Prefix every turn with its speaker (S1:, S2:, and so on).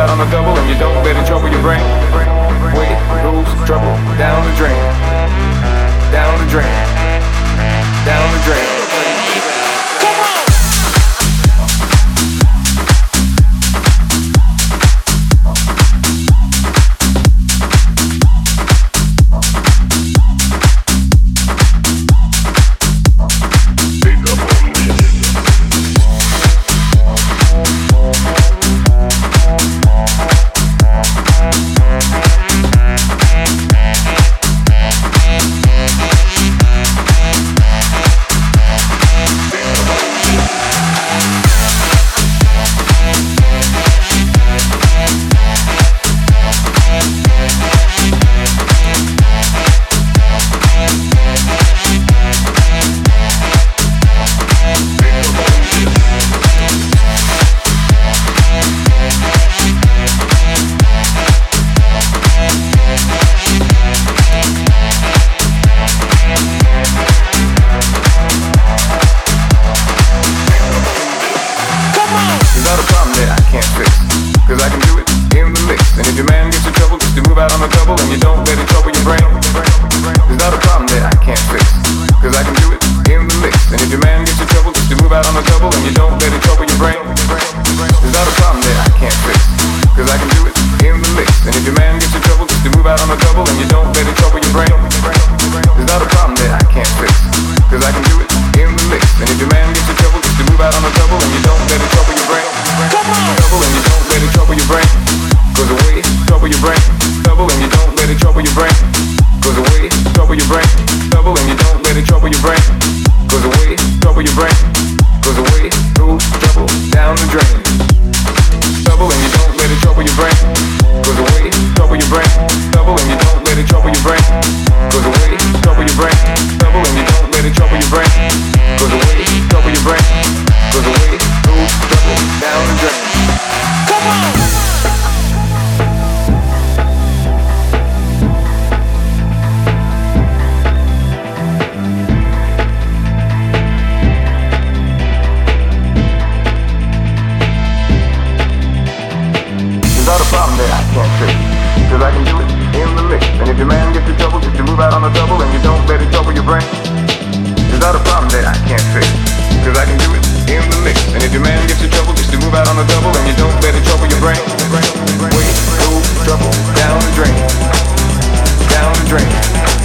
S1: out on the double and you don't let it trouble your brain. Weight goes trouble down the drain, down the drain, down the drain. Cause I can do it in the mix. And if your man gets in trouble, just to move out on the double and you don't let it trouble your brain. There's not a problem that I can't fix. Cause I can do it in the mix. And if your man gets in trouble, just to move out on the double and you don't let it trouble your brain. There's not a problem that I can't fix. Cause I can do it in the mix. And if your man gets in trouble, just to move out on the double and you don't let it trouble your brain. There's not a problem that I can't fix. Cause I can do it in the mix. And if your man gets in trouble, just to move out on the double and you don't let it trouble your brain. Double and you don't let it trouble your brain. Goes away, trouble your brain. Double and you don't let it trouble your brain. Goes away, trouble your brain. Double and you don't let it trouble your brain. Goes away, trouble your brain. Goes away, goes trouble down the drain. Double and you don't let it trouble your brain. Goes away, trouble your brain. Double and you don't let it trouble your brain. Goes away, trouble your brain. Double and you don't let it trouble your brain. Goes away, trouble your brain. Goes away, goes trouble down the drain. Come on! Problem that I can't fix. Cause I can do it in the mix. And if your man gets in trouble, just to move out on the double and you don't let it trouble your brain. There's not a problem that I can't fix. Cause I can do it in the mix. And if your man gets in trouble, just to move out on the double and you don't let it trouble your brain. Weight, go, trouble, down the drain. Down the drain.